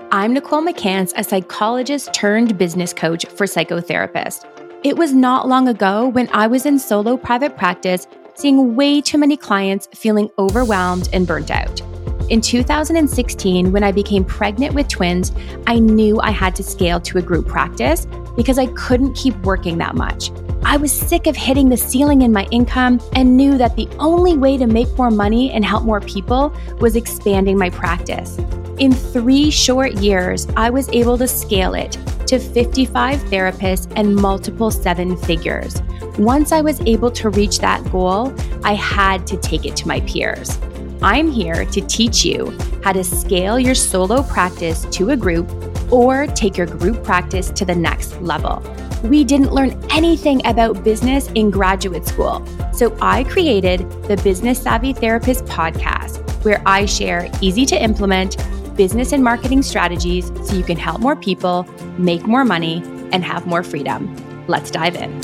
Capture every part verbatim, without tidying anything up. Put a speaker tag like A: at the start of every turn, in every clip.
A: I'm Nicole McCants, a psychologist turned business coach for psychotherapists. It was not long ago when I was in solo private practice, seeing way too many clients feeling overwhelmed and burnt out. In two thousand sixteen, when I became pregnant with twins, I knew I had to scale to a group practice because I couldn't keep working that much. I was sick of hitting the ceiling in my income and knew that the only way to make more money and help more people was expanding my practice. In three short years, I was able to scale it to fifty-five therapists and multiple seven figures. Once I was able to reach that goal, I had to take it to my peers. I'm here to teach you how to scale your solo practice to a group or take your group practice to the next level. We didn't learn anything about business in graduate school, so I created the Business Savvy Therapist podcast, where I share easy to implement business and marketing strategies so you can help more people, make more money, and have more freedom. Let's dive in.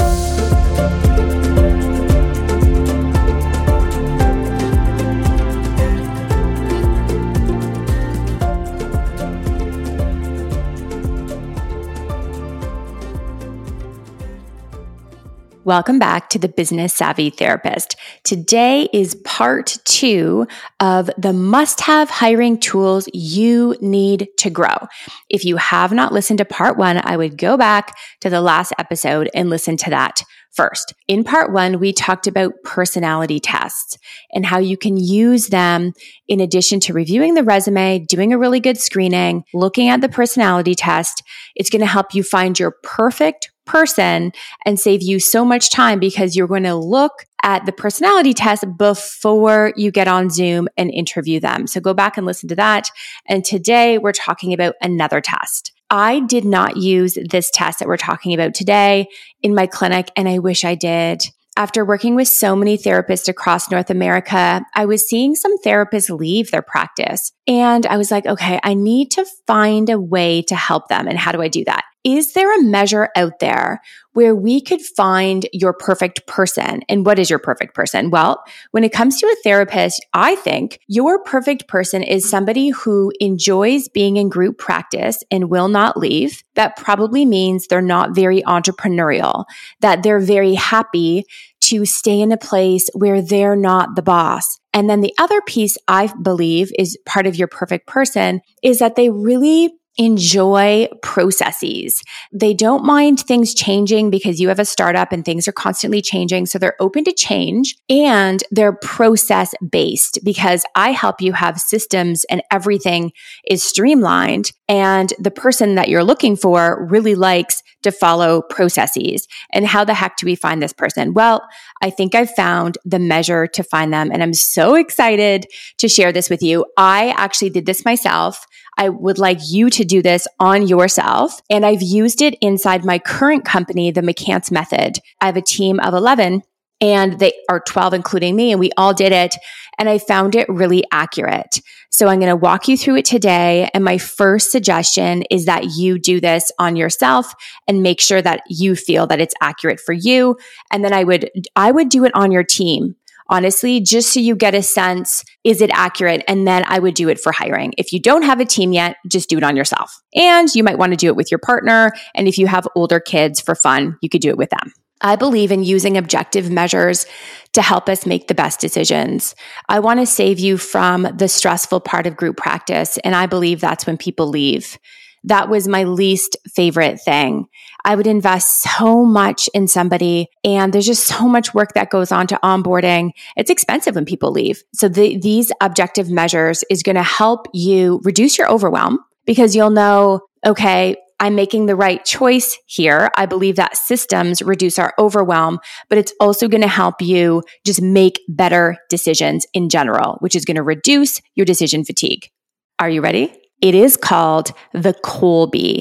A: Welcome back to the Business Savvy Therapist. Today is part two of the must-have hiring tools you need to grow. If you have not listened to part one, I would go back to the last episode and listen to that first. In part one, we talked about personality tests and how you can use them in addition to reviewing the resume, doing a really good screening, looking at the personality test. It's going to help you find your perfect person and save you so much time because you're going to look at the personality test before you get on Zoom and interview them. So go back and listen to that. And today we're talking about another test. I did not use this test that we're talking about today in my clinic, and I wish I did. After working with so many therapists across North America, I was seeing some therapists leave their practice. And I was like, okay, I need to find a way to help them. And how do I do that? Is there a measure out there where we could find your perfect person? And what is your perfect person? Well, when it comes to a therapist, I think your perfect person is somebody who enjoys being in group practice and will not leave. That probably means they're not very entrepreneurial, that they're very happy to stay in a place where they're not the boss. And then the other piece I believe is part of your perfect person is that they really enjoy processes. They don't mind things changing because you have a startup and things are constantly changing. So they're open to change and they're process based because I help you have systems and everything is streamlined. And the person that you're looking for really likes to follow processes. And how the heck do we find this person? Well, I think I've found the measure to find them. And I'm so excited to share this with you. I actually did this myself. I would like you to do this on yourself. And I've used it inside my current company, the McCants Method. I have a team of eleven and they are twelve, including me, and we all did it. And I found it really accurate. So I'm going to walk you through it today. And my first suggestion is that you do this on yourself and make sure that you feel that it's accurate for you. And then I would, I would do it on your team. Honestly, just so you get a sense, is it accurate? And then I would do it for hiring. If you don't have a team yet, just do it on yourself. And you might want to do it with your partner. And if you have older kids for fun, you could do it with them. I believe in using objective measures to help us make the best decisions. I want to save you from the stressful part of group practice. And I believe that's when people leave. That was my least favorite thing. I would invest so much in somebody and there's just so much work that goes on to onboarding. It's expensive when people leave. So the, these objective measures is going to help you reduce your overwhelm because you'll know, okay, I'm making the right choice here. I believe that systems reduce our overwhelm, but it's also going to help you just make better decisions in general, which is going to reduce your decision fatigue. Are you ready? It is called the Kolbe,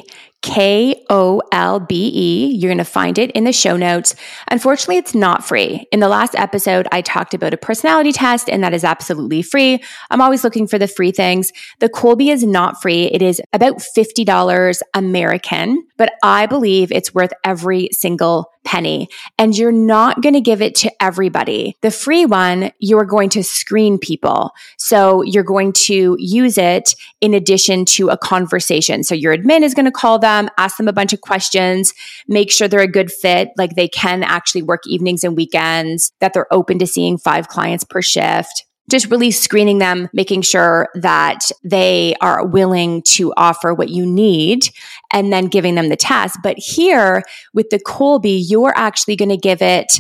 A: K O L B E. You're going to find it in the show notes. Unfortunately, it's not free. In the last episode, I talked about a personality test, and that is absolutely free. I'm always looking for the free things. The Kolbe is not free. It is about fifty dollars American, but I believe it's worth every single penny. And you're not going to give it to everybody. The free one, you're going to screen people. So you're going to use it in addition to a conversation. So your admin is going to call them, ask them a bunch of questions, make sure they're a good fit, like they can actually work evenings and weekends, that they're open to seeing five clients per shift. Just really screening them, making sure that they are willing to offer what you need, and then giving them the test. But here with the Kolbe, you're actually going to give it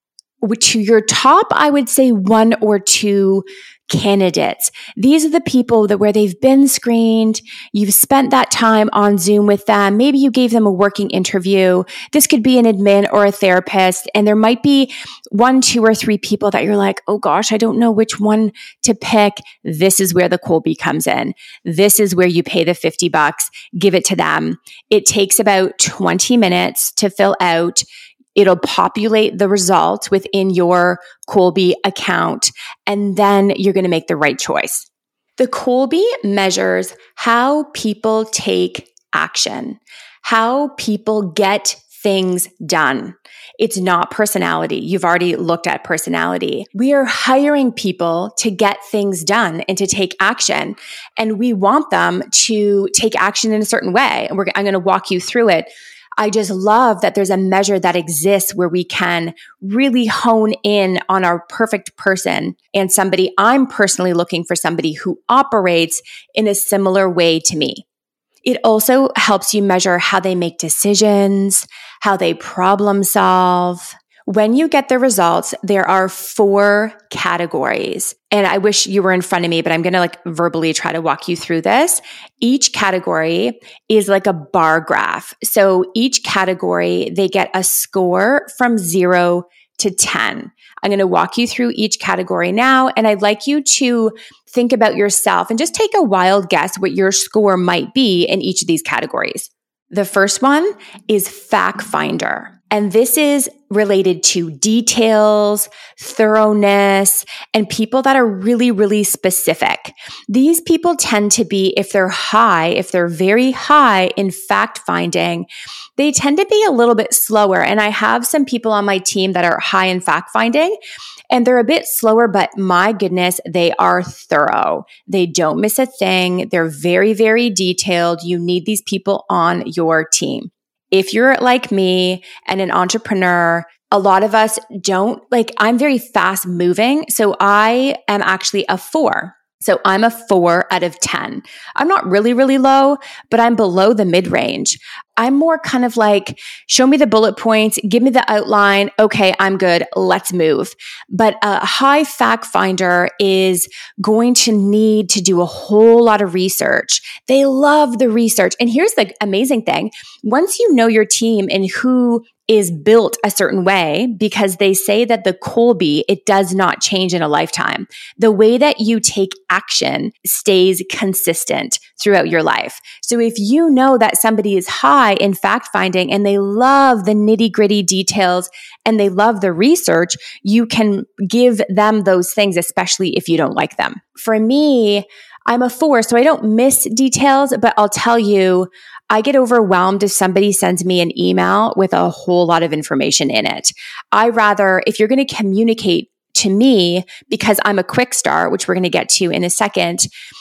A: to your top, I would say, one or two candidates. These are the people that where they've been screened. You've spent that time on Zoom with them. Maybe you gave them a working interview. This could be an admin or a therapist. And there might be one, two, or three people that you're like, oh gosh, I don't know which one to pick. This is where the Kolbe comes in. This is where you pay the fifty bucks, give it to them. It takes about twenty minutes to fill out. It'll populate the results within your Kolbe account, and then you're going to make the right choice. The Kolbe measures how people take action, how people get things done. It's not personality. You've already looked at personality. We are hiring people to get things done and to take action. And we want them to take action in a certain way. And we're, I'm going to walk you through it. I just love that there's a measure that exists where we can really hone in on our perfect person and somebody. I'm personally looking for somebody who operates in a similar way to me. It also helps you measure how they make decisions, how they problem solve. When you get the results, there are four categories. And I wish you were in front of me, but I'm going to like verbally try to walk you through this. Each category is like a bar graph. So each category, they get a score from zero to ten. I'm going to walk you through each category now. And I'd like you to think about yourself and just take a wild guess what your score might be in each of these categories. The first one is Fact Finder. And this is related to details, thoroughness, and people that are really, really specific. These people tend to be, if they're high, if they're very high in fact finding, they tend to be a little bit slower. And I have some people on my team that are high in fact finding, and they're a bit slower, but my goodness, they are thorough. They don't miss a thing. They're very, very detailed. You need these people on your team. If you're like me and an entrepreneur, a lot of us don't, like, I'm very fast moving. So I am actually a four. So I'm a four out of ten. I'm not really, really low, but I'm below the mid-range. I'm more kind of like, show me the bullet points, give me the outline. Okay, I'm good. Let's move. But a high fact finder is going to need to do a whole lot of research. They love the research. And here's the amazing thing. Once you know your team and who is built a certain way, because they say that the Kolbe, it does not change in a lifetime. The way that you take action stays consistent throughout your life. So if you know that somebody is high in fact finding and they love the nitty gritty details and they love the research, you can give them those things, especially if you don't like them. For me, I'm a four, so I don't miss details, but I'll tell you, I get overwhelmed if somebody sends me an email with a whole lot of information in it. I rather, if you're going to communicate to me, because I'm a quick start, which we're going to get to in a second,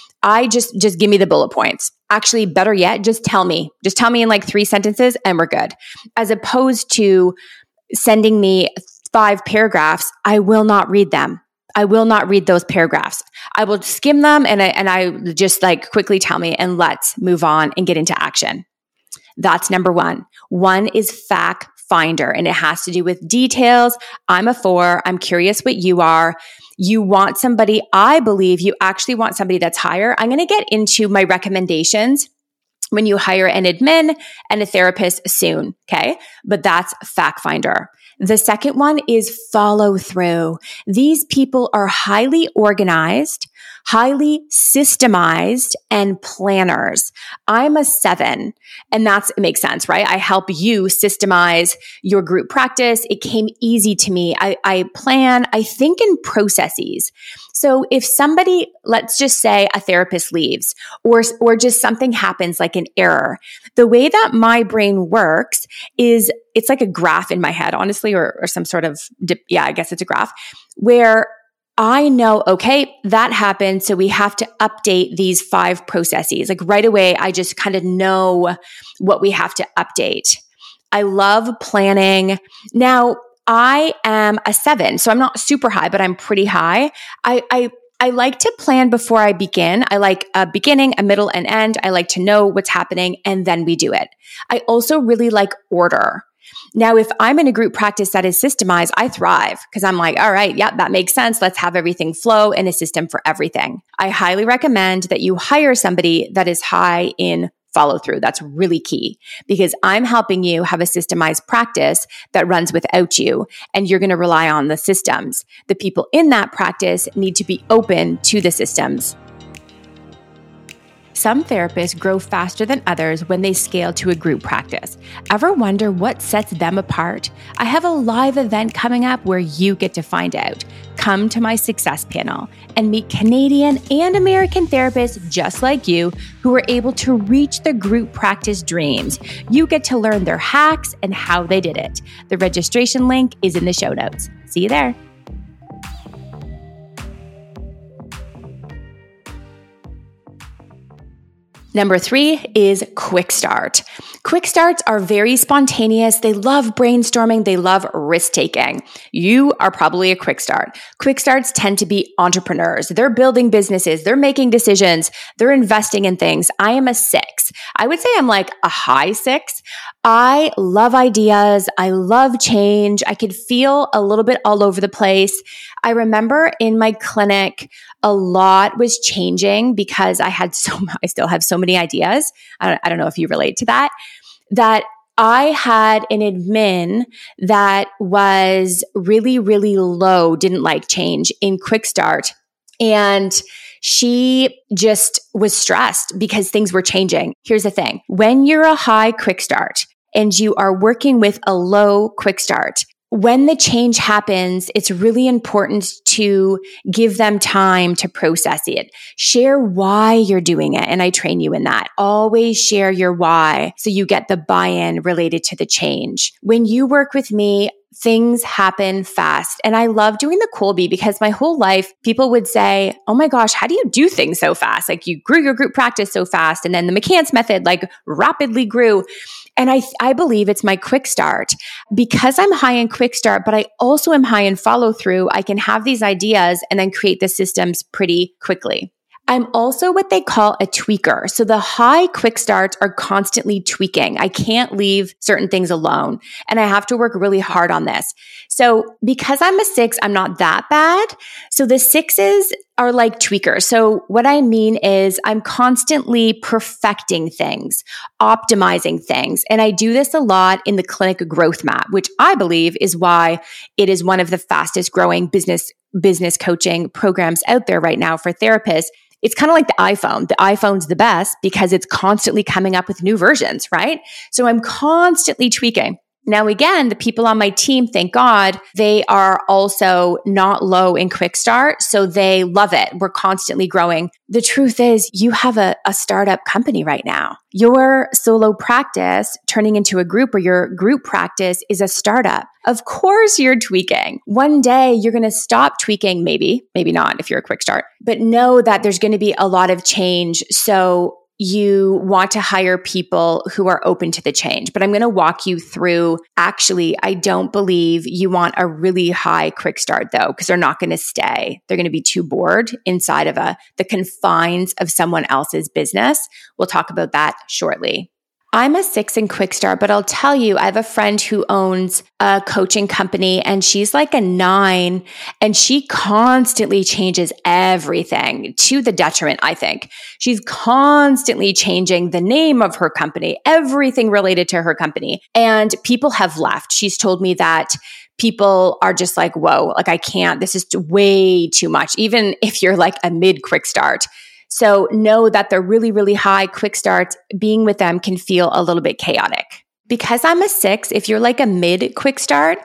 A: I just, just give me the bullet points. Actually, better yet, just tell me. Just tell me in like three sentences and we're good. As opposed to sending me five paragraphs, I will not read them. I will not read those paragraphs. I will skim them and I, and I just like quickly tell me and let's move on and get into action. That's number one. One is fact finder and it has to do with details. I'm a four. I'm curious what you are. You want somebody, I believe you actually want somebody that's higher. I'm going to get into my recommendations when you hire an admin and a therapist soon. Okay. But that's fact finder. The second one is follow through. These people are highly organized, highly systemized and planners. I'm a seven, and that's, it makes sense, right? I help you systemize your group practice. It came easy to me. I, I plan, I think in processes. So if somebody, let's just say a therapist leaves or, or just something happens like an error, the way that my brain works is it's like a graph in my head, honestly, or, or some sort of, dip, yeah, I guess it's a graph where I know, okay, that happened. So we have to update these five processes. Like right away, I just kind of know what we have to update. I love planning. Now, I am a seven, so I'm not super high, but I'm pretty high. I, I, I like to plan before I begin. I like a beginning, a middle, and end. I like to know what's happening, and then we do it. I also really like order. Now, if I'm in a group practice that is systemized, I thrive because I'm like, all right, yeah, that makes sense. Let's have everything flow in a system for everything. I highly recommend that you hire somebody that is high in follow through. That's really key because I'm helping you have a systemized practice that runs without you, and you're going to rely on the systems. The people in that practice need to be open to the systems. Some therapists grow faster than others when they scale to a group practice. Ever wonder what sets them apart? I have a live event coming up where you get to find out. Come to my success panel and meet Canadian and American therapists just like you who are able to reach their group practice dreams. You get to learn their hacks and how they did it. The registration link is in the show notes. See you there. Number three is quick start. Quick starts are very spontaneous. They love brainstorming. They love risk taking. You are probably a quick start. Quick starts tend to be entrepreneurs. They're building businesses. They're making decisions. They're investing in things. I am a six. I would say I'm like a high six. I love ideas. I love change. I could feel a little bit all over the place. I remember in my clinic, a lot was changing because I had so, I still have so many ideas. I don't, I don't know if you relate to that, that I had an admin that was really, really low, didn't like change in Quick Start. And she just was stressed because things were changing. Here's the thing. When you're a high Quick Start and you are working with a low Quick Start, when the change happens, it's really important to give them time to process it. Share why you're doing it. And I train you in that. Always share your why so you get the buy-in related to the change. When you work with me, things happen fast. And I love doing the Kolbe because my whole life, people would say, oh my gosh, how do you do things so fast? Like you grew your group practice so fast. And then the McCants method like rapidly grew. And I, I believe it's my quick start because I'm high in quick start, but I also am high in follow through. I can have these ideas and then create the systems pretty quickly. I'm also what they call a tweaker. So the high quick starts are constantly tweaking. I can't leave certain things alone and I have to work really hard on this. So because I'm a six, I'm not that bad. So the sixes are like tweakers. So what I mean is I'm constantly perfecting things, optimizing things. And I do this a lot in the clinic growth map, which I believe is why it is one of the fastest growing business, business coaching programs out there right now for therapists. It's kind of like the iPhone. The iPhone's the best because it's constantly coming up with new versions, right? So I'm constantly tweaking. Now, again, the people on my team, thank God, they are also not low in quick start. So they love it. We're constantly growing. The truth is you have a, a startup company right now. Your solo practice turning into a group or your group practice is a startup. Of course you're tweaking. One day you're going to stop tweaking, maybe, maybe not if you're a quick start, but know that there's going to be a lot of change. So you want to hire people who are open to the change. But I'm going to walk you through, actually, I don't believe you want a really high quick start though, because they're not going to stay. They're going to be too bored inside of a the confines of someone else's business. We'll talk about that shortly. I'm a six in quick start, but I'll tell you, I have a friend who owns a coaching company and she's like a nine and she constantly changes everything to the detriment, I think. She's constantly changing the name of her company, everything related to her company. And people have left. She's told me that people are just like, whoa, like I can't, this is way too much, even if you're like a mid quick start. So know that the really, really high quick starts, being with them can feel a little bit chaotic. Because I'm a six, if you're like a mid quick start,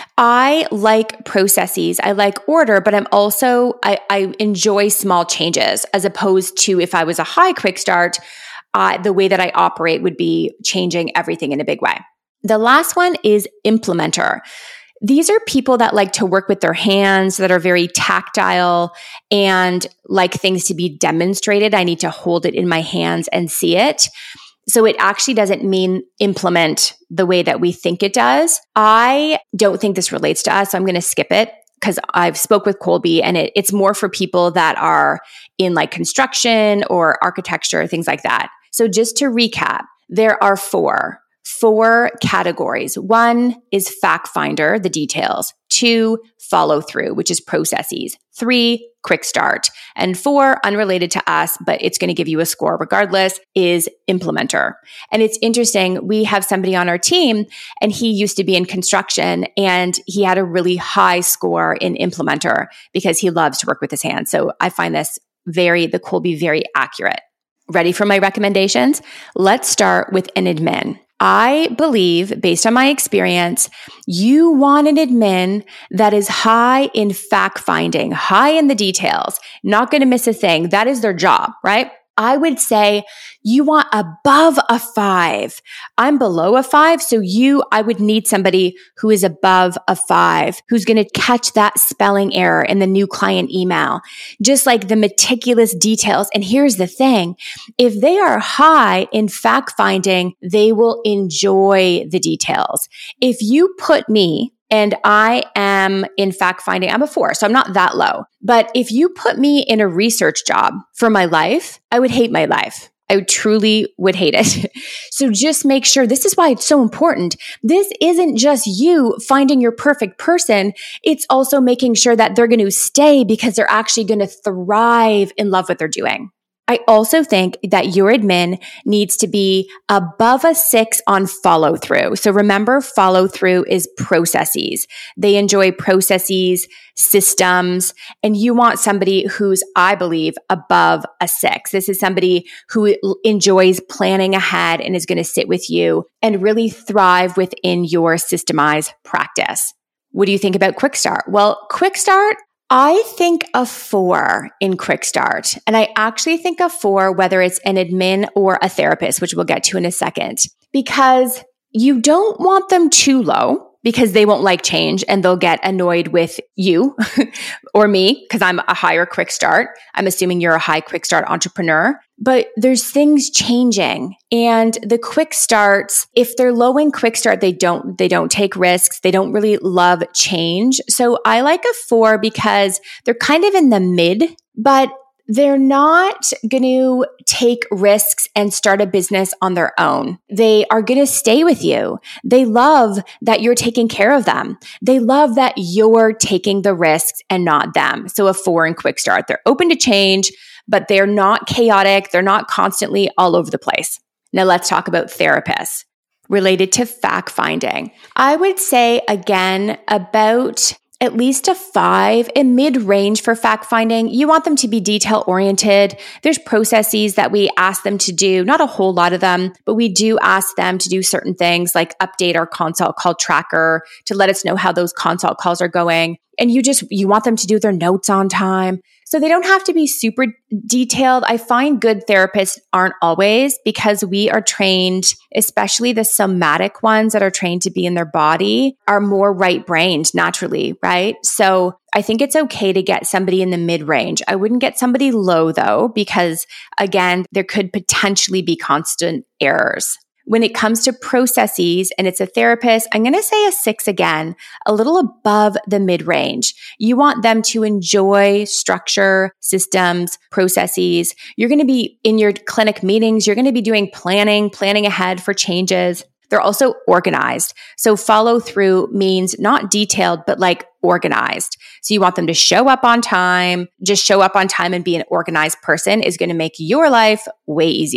A: I like processes. I like order, but I'm also, I, I enjoy small changes as opposed to if I was a high quick start, uh, the way that I operate would be changing everything in a big way. The last one is implementer. These are people that like to work with their hands, that are very tactile and like things to be demonstrated. I need to hold it in my hands and see it. So it actually doesn't mean implement the way that we think it does. I don't think this relates to us, so I'm going to skip it because I've spoke with Colby and it, it's more for people that are in like construction or architecture, things like that. So just to recap, there are four. Four categories. One is fact finder, the details. Two, follow through, which is processes. Three, quick start. And four, unrelated to us, but it's going to give you a score regardless, is implementer. And it's interesting. We have somebody on our team and he used to be in construction and he had a really high score in implementer because he loves to work with his hands. So I find this very, the Colby very accurate. Ready for my recommendations? Let's start with an admin. I believe, based on my experience, you want an admin that is high in fact finding, high in the details, not going to miss a thing. That is their job, right? I would say you want above a five. I'm below a five. So you, I would need somebody who is above a five, who's going to catch that spelling error in the new client email, just like the meticulous details. And here's the thing. If they are high in fact finding, they will enjoy the details. If you put me, and I am in fact finding, I'm a four, so I'm not that low. But if you put me in a research job for my life, I would hate my life. I truly would hate it. So just make sure, this is why it's so important. This isn't just you finding your perfect person. It's also making sure that they're going to stay because they're actually going to thrive and love what they're doing. I also think that your admin needs to be above a six on follow through. So remember, follow through is processes. They enjoy processes, systems, and you want somebody who's, I believe, above a six. This is somebody who enjoys planning ahead and is going to sit with you and really thrive within your systemized practice. What do you think about Quick Start? Well, Quick Start, I think a four in Quick Start. And I actually think a four, whether it's an admin or a therapist, which we'll get to in a second, because you don't want them too low because they won't like change and they'll get annoyed with you or me because I'm a higher Quick Start. I'm assuming you're a high Quick Start entrepreneur, but there's things changing. And the Quick Starts, if they're low in Quick Start, they don't, they don't take risks. They don't really love change. So I like a four because they're kind of in the mid, but they're not going to take risks and start a business on their own. They are going to stay with you. They love that you're taking care of them. They love that you're taking the risks and not them. So a four in Quick Start. They're open to change, but they're not chaotic. They're not constantly all over the place. Now let's talk about therapists related to fact finding. I would say again about at least a five, a mid-range for fact finding. You want them to be detail oriented. There's processes that we ask them to do, not a whole lot of them, but we do ask them to do certain things like update our consult call tracker to let us know how those consult calls are going. And you just, you want them to do their notes on time. So they don't have to be super detailed. I find good therapists aren't always, because we are trained, especially the somatic ones that are trained to be in their body, are more right-brained naturally, right? So I think it's okay to get somebody in the mid-range. I wouldn't get somebody low though, because again, there could potentially be constant errors. When it comes to processes and it's a therapist, I'm going to say a six again, a little above the mid-range. You want them to enjoy structure, systems, processes. You're going to be in your clinic meetings. You're going to be doing planning, planning ahead for changes. They're also organized. So follow through means not detailed, but like organized. So you want them to show up on time. Just show up on time and be an organized person is going to make your life way easier.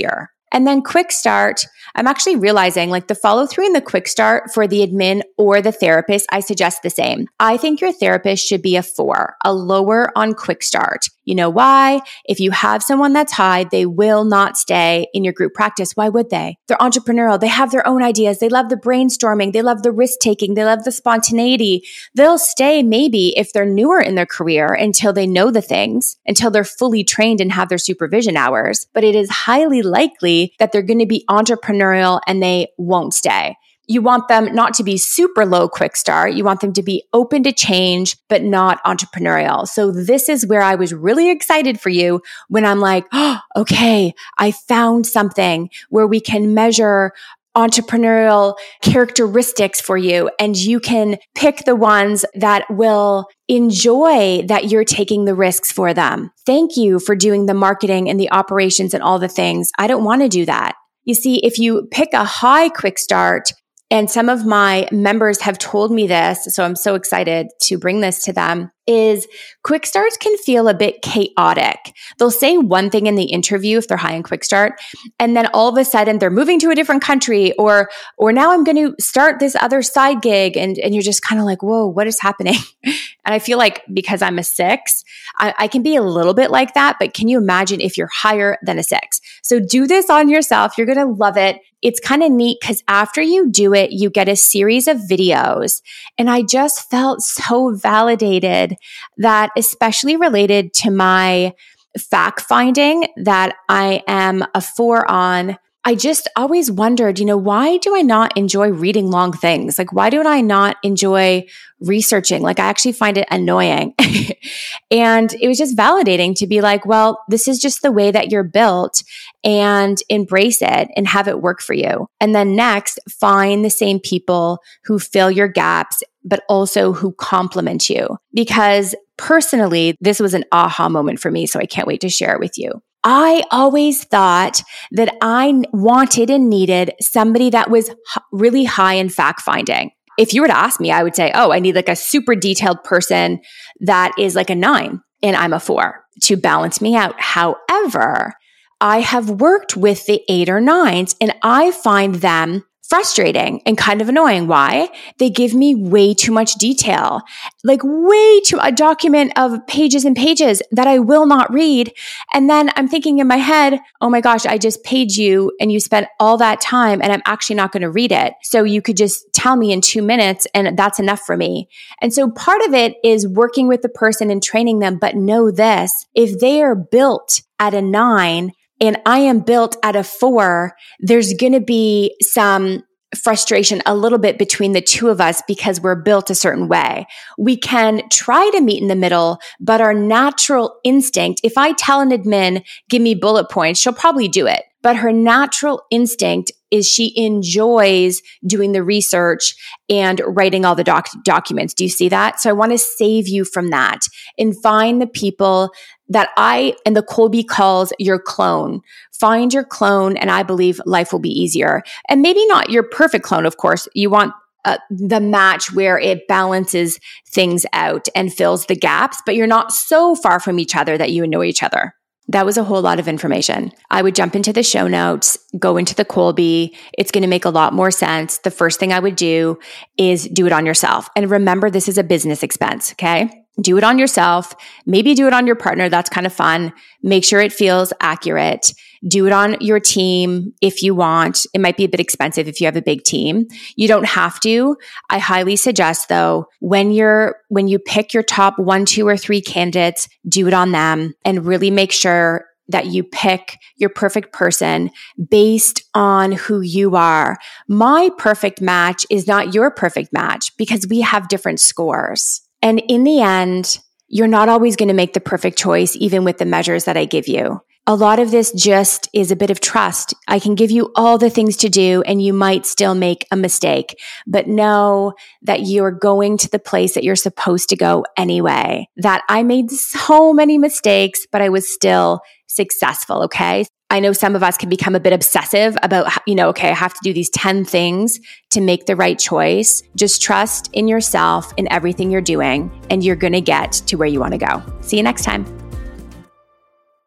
A: And then quick start, I'm actually realizing like the follow through and the quick start for the admin or the therapist, I suggest the same. I think your therapist should be a four, a lower on quick start. You know why? If you have someone that's high, they will not stay in your group practice. Why would they? They're entrepreneurial. They have their own ideas. They love the brainstorming. They love the risk taking. They love the spontaneity. They'll stay maybe if they're newer in their career until they know the things, until they're fully trained and have their supervision hours. But it is highly likely that they're going to be entrepreneurial and they won't stay. You want them not to be super low quick start. You want them to be open to change, but not entrepreneurial. So this is where I was really excited for you when I'm like, oh, okay, I found something where we can measure entrepreneurial characteristics for you, and you can pick the ones that will enjoy that you're taking the risks for them. Thank you for doing the marketing and the operations and all the things. I don't want to do that. You see, if you pick a high quick start, and some of my members have told me this, so I'm so excited to bring this to them, is quick starts can feel a bit chaotic. They'll say one thing in the interview if they're high in quick start, and then all of a sudden they're moving to a different country, or or now I'm going to start this other side gig, and, and you're just kind of like, whoa, what is happening? And I feel like because I'm a six, I, I can be a little bit like that, but can you imagine if you're higher than a six? So do this on yourself. You're going to love it. It's kind of neat because after you do it, you get a series of videos. And I just felt so validated that, especially related to my fact finding that I am a four on, I just always wondered, you know, why do I not enjoy reading long things? Like, why do I not enjoy researching? Like, I actually find it annoying. And it was just validating to be like, well, this is just the way that you're built, and embrace it and have it work for you. And then next, find the same people who fill your gaps, but also who complement you. Because personally, this was an aha moment for me. So I can't wait to share it with you. I always thought that I wanted and needed somebody that was h- really high in fact finding. If you were to ask me, I would say, oh, I need like a super detailed person that is like a nine and I'm a four to balance me out. However, I have worked with the eight or nines and I find them frustrating and kind of annoying. Why? They give me way too much detail, like way too a document of pages and pages that I will not read. And then I'm thinking in my head, oh my gosh, I just paid you and you spent all that time and I'm actually not going to read it. So you could just tell me in two minutes and that's enough for me. And so part of it is working with the person and training them. But know this, if they are built at a nine, and I am built at a four, there's going to be some frustration a little bit between the two of us because we're built a certain way. We can try to meet in the middle, but our natural instinct, if I tell an admin, give me bullet points, she'll probably do it. But her natural instinct is she enjoys doing the research and writing all the doc- documents. Do you see that? So I want to save you from that and find the people that I and the Kolbe calls your clone. Find your clone, and I believe life will be easier. And maybe not your perfect clone, of course. You want uh, the match where it balances things out and fills the gaps, but you're not so far from each other that you annoy each other. That was a whole lot of information. I would jump into the show notes, go into the Kolbe. It's going to make a lot more sense. The first thing I would do is do it on yourself. And remember, this is a business expense, okay? Do it on yourself. Maybe do it on your partner. That's kind of fun. Make sure it feels accurate. Do it on your team if you want. It might be a bit expensive if you have a big team. You don't have to. I highly suggest though, when you're, when you pick your top one, two, or three candidates, do it on them and really make sure that you pick your perfect person based on who you are. My perfect match is not your perfect match because we have different scores. And in the end, you're not always going to make the perfect choice, even with the measures that I give you. A lot of this just is a bit of trust. I can give you all the things to do and you might still make a mistake, but know that you're going to the place that you're supposed to go anyway. That I made so many mistakes, but I was still successful, okay? I know some of us can become a bit obsessive about, you know, okay, I have to do these ten things to make the right choice. Just trust in yourself in everything you're doing, and you're going to get to where you want to go. See you next time.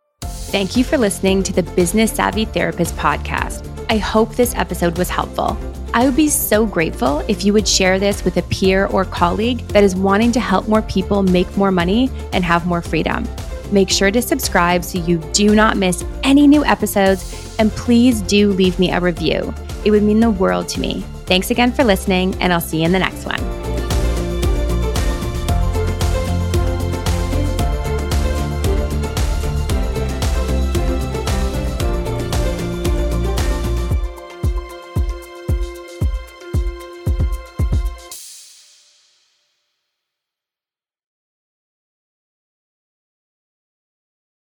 A: Thank you for listening to the Business Savvy Therapist podcast. I hope this episode was helpful. I would be so grateful if you would share this with a peer or colleague that is wanting to help more people make more money and have more freedom. Make sure to subscribe so you do not miss any new episodes, and please do leave me a review. It would mean the world to me. Thanks again for listening, and I'll see you in the next one.